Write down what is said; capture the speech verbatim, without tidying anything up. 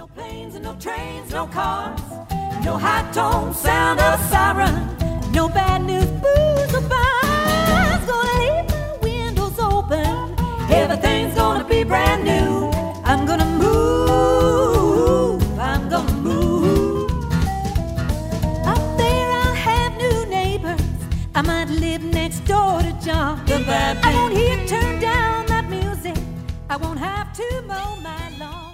No planes and no trains, no cars, no high-tone sound of a siren, no bad news, booze or bars. Gonna leave my windows open, everything's gonna be brand new. I'm gonna move, I'm gonna move. Up there I'll have new neighbors, I might live next door to John the Baptist. I won't hear turn down that music, I won't have to mow my lawn.